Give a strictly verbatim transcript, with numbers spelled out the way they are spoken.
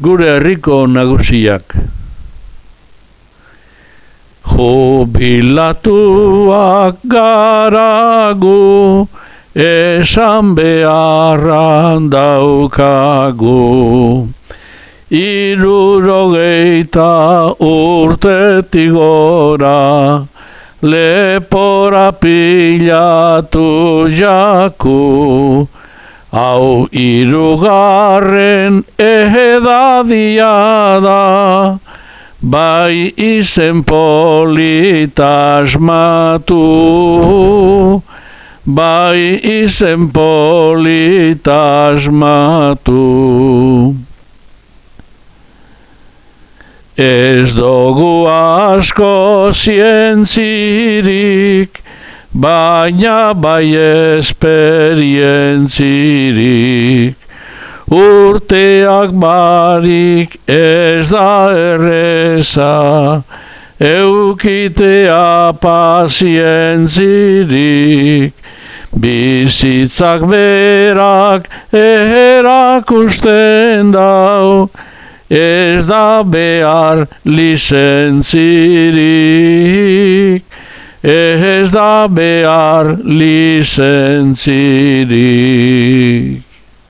Gure herriko nagusiak. Jubilatuak garagu, esan beharran daukagu. Hirurogeita urtetik gora, lepora pilatu jaku. Hau hirugarren edadia da, bai izen polita asmatu, bai izen polita asmatu. Ez dugu asko zientzirik, baina bai esperientzirik. Urteak barik ez da erreza, eukitea pazientzirik. Bizitzak berak erakusten dau, ez da behar lizentzirik. Ez da behar lizentzirik.